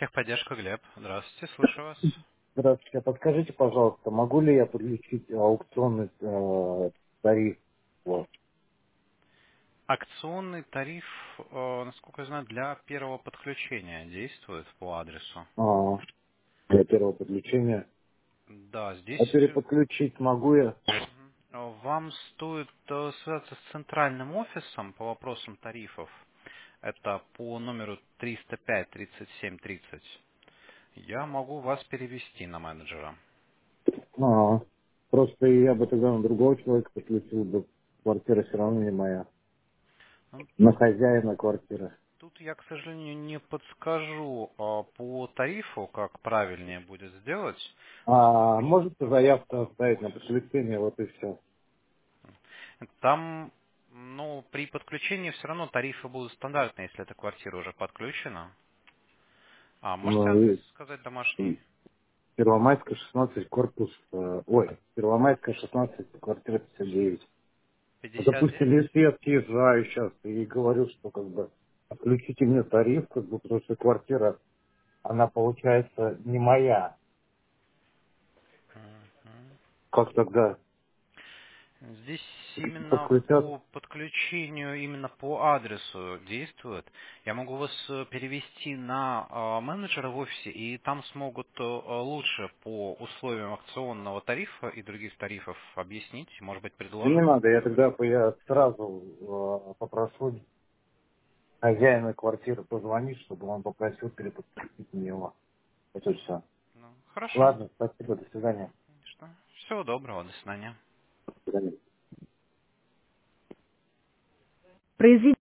Техподдержка, Глеб. Здравствуйте, слышу вас. Здравствуйте. А подскажите, пожалуйста, могу ли я подключить аукционный тариф? Вот. Акционный тариф, насколько я знаю, для первого подключения действует по адресу. А, для первого подключения. Да, А здесь переподключить могу я? вам стоит связаться с центральным офисом по вопросам тарифов. Это по номеру 305 37 30. Я могу вас перевести на менеджера. А, просто я бы тогда на другого человека подключил бы. Квартира все равно не моя. Ну, На хозяина квартиры. тут я, к сожалению, не подскажу по тарифу, как правильнее будет сделать. А Смотрю, можете там заявку по оставить на офису. подключение, вот и все. Там, ну, при подключении все равно тарифы будут стандартные, если эта квартира уже подключена. А, можете Ну, адрес и сказать домашний? Первомайская, 16, корпус, Первомайская, 16, квартира 59. Вот, допустим, 59? если я съезжаю сейчас и говорю, что как бы отключите мне тариф, как бы, потому что квартира, она получается не моя. Мгм. Как тогда Здесь именно подключат? по подключению, именно по адресу действует. Я могу вас перевести на менеджера в офисе, и там смогут лучше по условиям акционного тарифа и других тарифов объяснить, может быть, Да не предложат. надо, я сразу попрошу хозяина квартиры позвонить, чтобы он попросил переподключить мне его. Это все. Ну, хорошо. Ладно, спасибо, до свидания. Что? Всего доброго, до свидания. До свидания.